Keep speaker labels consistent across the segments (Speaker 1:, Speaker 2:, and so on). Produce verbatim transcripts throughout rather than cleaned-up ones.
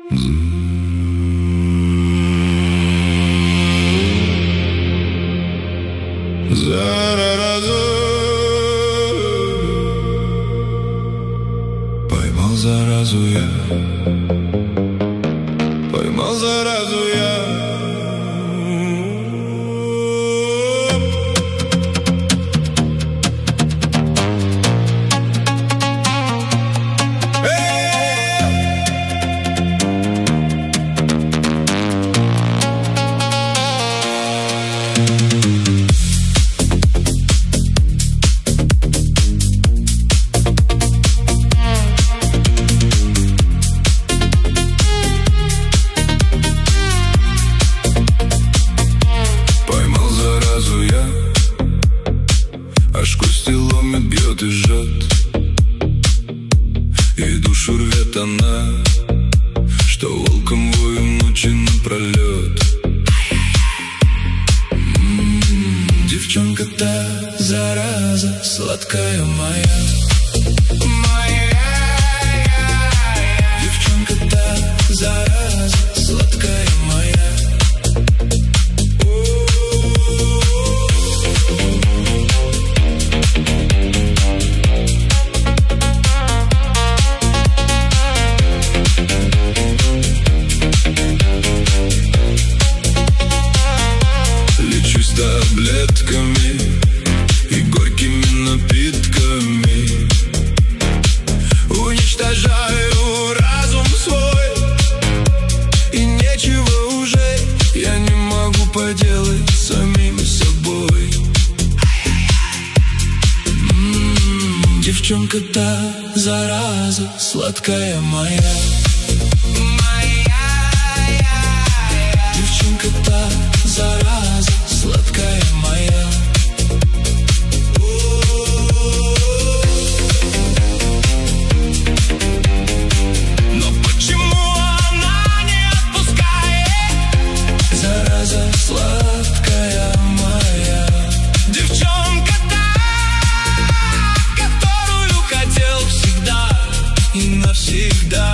Speaker 1: Заразу поймал заразу я, поймал заразу я. Аж кости ломит, бьет и жжет, и душу рвет она, что волком вою ночи напролет. М-м-м, девчонка та зараза, сладкая моя, моя, девчонка та зараза, сладкая моя. Таблетками и горькими напитками уничтожаю разум свой, и нечего уже я не могу поделать с самим собой. М-м-м, девчонка та зараза, сладкая моя, моя, девчонка та зараза, сладкая моя. Но почему она не отпускает? Зараза, сладкая моя. Девчонка та, которую хотел всегда и навсегда.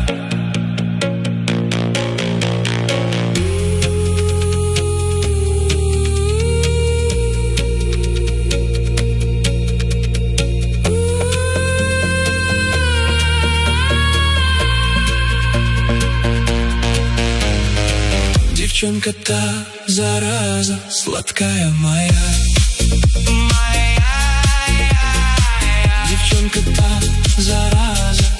Speaker 1: Девчонка та зараза, сладкая моя, моя, девчонка та зараза,